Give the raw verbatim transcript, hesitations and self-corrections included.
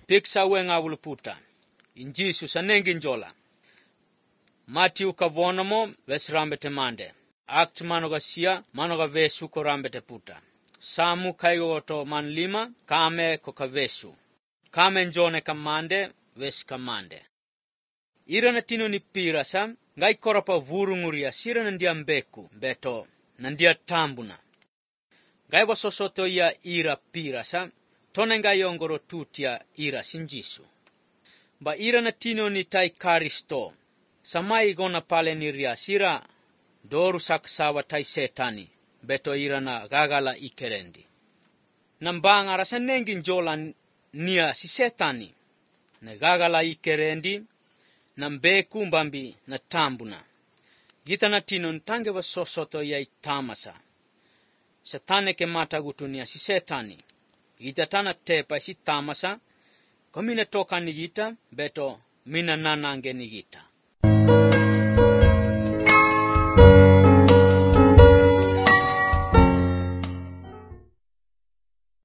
Piksa wenga wuluputa. Injisu sanengin jola. Matiu kavonomo vesrambete mande. Akt manoga sia manoga vesu korambete puta. Samu kaigoto man lima kame kokavesu. Kame njone kamande ves kamande. Ira na tino ni pirasa ngai korapa vurunguria sira nandia mbeku beto nandia tambuna. Ngai wasosoto ya ira pirasa tone ngai ongoro tutia ira sinjisu. Ba ira na tino ni tai karisto samai gona pale ni ria sira doru saksawa tai setani beto ira na gagala ikerendi. Nambanga rasa nengin jolan nia si setani na gagala ikerendi na mbeku mbambi na tambuna. Gita na tino ntange wa sosoto ya itamasa. Satane ke mata gutunia si setani. Gita tana tepa si tamasa. Komine toka ni gita beto mina nanange ni gita.